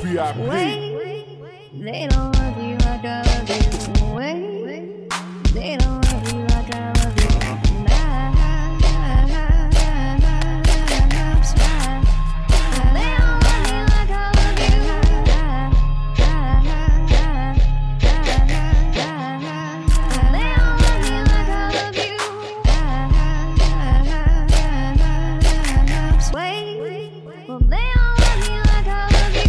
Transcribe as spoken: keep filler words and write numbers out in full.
V I P. Wait, they don't love you like I love you. Wait, they don't